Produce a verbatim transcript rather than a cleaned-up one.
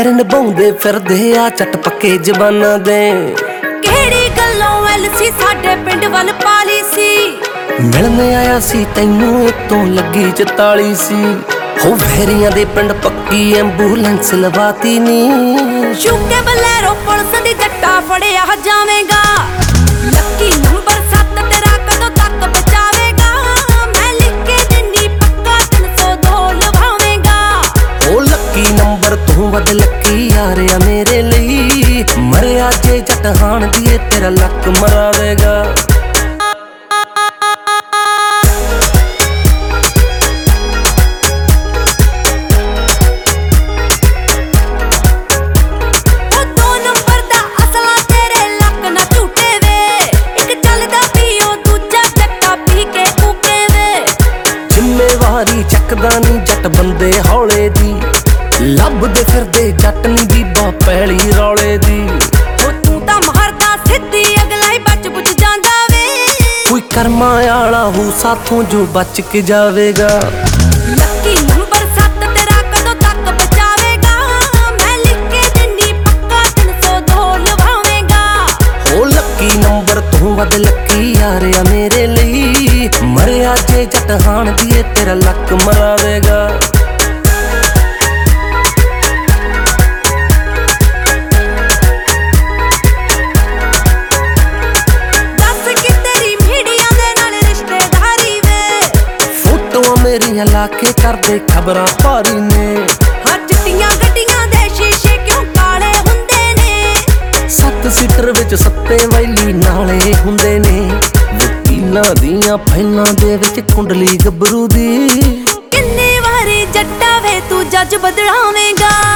ਪੈਰ ਨਿਭਾਉਂਦੇ ਫਿਰਦੇ ਆ ਚੱਟ ਪੱਕੇ ਜ਼ਬਾਨਾਂ ਦੇ। ਕਿਹੜੀ ਗੱਲੋਂ ਐਲਸੀ ਸਾਡੇ ਪਿੰਡ ਵੱਲ ਪਾਲੀ ਸੀ। ਮਿਲਣ ਆਇਆ ਸੀ ਤੈਨੂੰ ਉਤੋਂ ਲੱਗੀ ਚਤਾਲੀ ਸੀ। ਹੋ ਵਹਿਰੀਆਂ ਦੇ ਪਿੰਡ ਪੱਕੀ ਐਂਬੂਲੈਂਸ ਲਵਾਤੀ ਨੀ। ਸ਼ੂਕੇ ਬਲੈਰੋ ਪੁਲਿਸ ਦੀ ਜੱਟਾ ਫੜਿਆ ਜਾਵੇਗਾ। ਲੱਕੀ ਨੰਬਰ ਸੱਤ ਤੇਰਾ ਕਦੋਂ ਤੱਕ ਬਚਾਵੇਗਾ। ਮੈਂ ਲਿਖ ਕੇ ਦਿੰਦੀ ਪੱਕਾ ਤਿੰਨ ਸੌ ਦੋ ਲਵਾਵੇਗਾ। ਉਹ ਲੱਕੀ ਨੰਬਰ ਤੂੰ ਵੱਧ ਲੱਕੀ ਯਾਰਿਆ ਮੇਰੇ ਲਈ। ਮਰਿਆ ਜੇ ਜੱਟ ਹਾਣ ਦੀਏ ਤੇਰਾ ਲੱਕ ਮਰਾਵੇਗਾ। ਚੱਕਦਾ ਨੀ ਜੱਟ ਬੰਦੇ ਹੌਲੇ ਦੀ। ਲੱਭਦੇ ਫਿਰਦੇ ਜੱਟ ਨੀ ਬੀਬਾ ਪੈਲੀ ਰੌਲੇ ਦੀ। ਉਹ ਤੂੰ ਤਾਂ ਮਾਰਦਾ ਸਿੱਧੀ ਅਗਲਾ ਹੀ ਬਚ ਬੁਝ ਜਾਂਦਾ ਵੇ। ਕੋਈ ਕਰਮਾਂ ਆਲਾ ਹੋ ਸਾਥੋਂ ਜੋ ਬਚ ਕੇ ਜਾਵੇਗਾ। ਲੱਕੀ ਨੰਬਰ ਸੱਤ ਤੇਰਾ ਕਦੋਂ ਤੱਕ ਬਚਾਵੇਗਾ। ਮੈਂ ਲਿਖ ਕੇ ਦਿੰਦੀ ਪੱਕਾ ਤਿੰਨ ਸੌ ਦੋ ਲਵਾਵੇਗਾ। ਹੋ ਲੱਕੀ ਨੰਬਰ ਤੂੰ ਵੱਧ ਲੱਕੀ ਯਾਰਿਆ ਮੇਰੇ ਲਈ। ਮਰਿਆ ਜੇ ਜੱਟ ਹਾਣ ਦੀਏ ਤੇਰਾ ਲੱਕ ਮਰਾਵੇਗਾ। ਦੱਸ ਕਿ ਤੇਰੀ ਮੀਡੀਆ ਦੇ ਨਾਲ ਰਿਸ਼ਤੇਦਾਰੀ ਵੇ। ਫੋਟੋਆਂ ਮੇਰੀਆਂ ਲਾ ਕੇ ਕਰਦੇ ਖਬਰਾਂ ਭਾਰੀ ਨੇ। ਹਾਂ ਚਿੱਟੀਆਂ ਗੱਡੀਆਂ ਦੇ ਸ਼ੀਸ਼ੇ ਕਿਉਂ ਕਾਲੇ ਹੁੰਦੇ ਨੇ। ਸੱਤ ਸੀਟਰ ਵਿੱਚ ਸੱਤੇ ਵੈਲੀ ਨਾਲੇ ਹੁੰਦੇ ਨੇ। ਵਕੀਲਾਂ ਦੀਆਂ ਫਾਈਲਾਂ ਦੇ ਵਿੱਚ ਕੁੰਡਲੀ ਗੱਭਰੂ ਦੀ। ਕਿੰਨੇ ਵਾਰੀ ਜੱਟਾ ਵੇ ਤੂੰ ਜੱਜ ਬਦਲਾਵੇਂਗਾ।